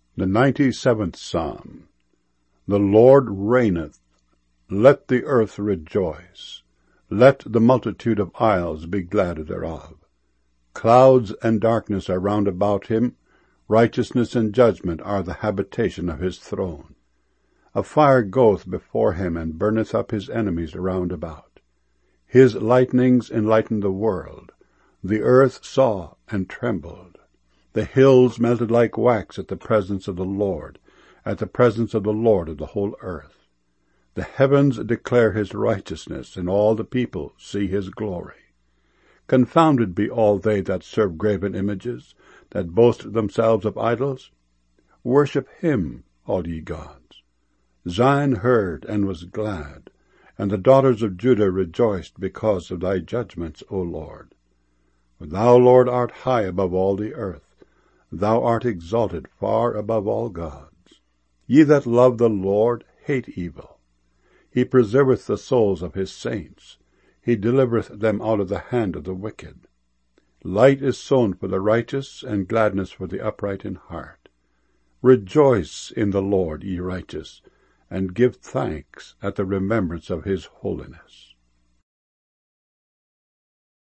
The 97th Psalm. The Lord reigneth. Let the earth rejoice. Let the multitude of isles be glad thereof. Clouds and darkness are round about him. Righteousness and judgment are the habitation of his throne. A fire goeth before him, and burneth up his enemies round about. His lightnings enlighten the world. The earth saw and trembled. The hills melted like wax at the presence of the Lord, at the presence of the Lord of the whole earth. The heavens declare his righteousness, and all the people see his glory. Confounded be all they that serve graven images, that boast themselves of idols. Worship him, all ye gods. Zion heard and was glad, and the daughters of Judah rejoiced because of thy judgments, O Lord. For thou, Lord, art high above all the earth. Thou art exalted far above all gods. Ye that love the Lord hate evil. He preserveth the souls of his saints. He delivereth them out of the hand of the wicked. Light is sown for the righteous, and gladness for the upright in heart. Rejoice in the Lord, ye righteous, and give thanks at the remembrance of his holiness.